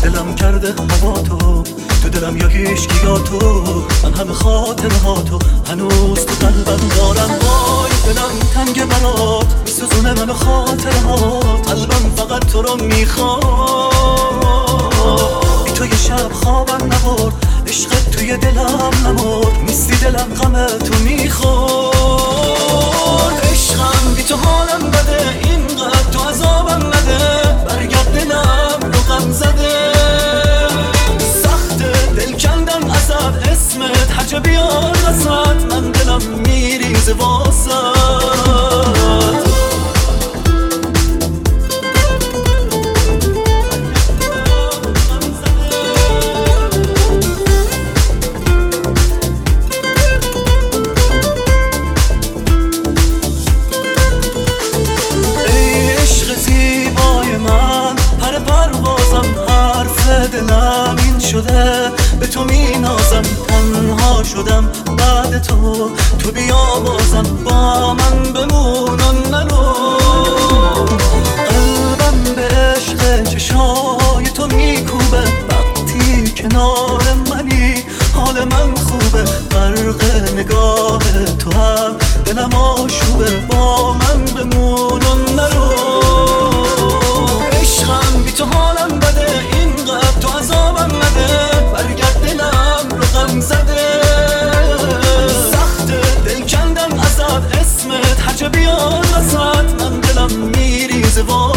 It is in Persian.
دلم کرده هوا تو دلم یا هیچکی یا تو، من همه خاطره ها تو هنوز تو قلبم دارم. وای دلم تنگ برات میسوزونه منو خاطره ها، قلبم فقط تو رو میخواد. بی تو یه شب خوابم نبرد، عشقت توی دلم نمرد، نیستی دلم غم تو میخورد. عشقم بی تو حالم بده، اینقدر تو عذابم نده، برگرد دلم رو غم زده. سخته دل کندم ازت، اسمت هرچه بیاد وسط، من دلم میریزه واسط. دلم این شده به تو می نازم، تنها شدم بعد تو بیا بازم، با من بمون و نرو. قلبم به عشق چشای تو میکوبه، وقتی کنار منی حال من خوبه. غرق نگاه تو هم دلم آشوبه، با من بمون و نرو. عشقم بی تو حالم بده، اینقدر تو عذابم نده، برگرد دلم رو غم زده. سخته دل کندم ازت، اسمت هرچه بیاد وسط، من دلم میریزه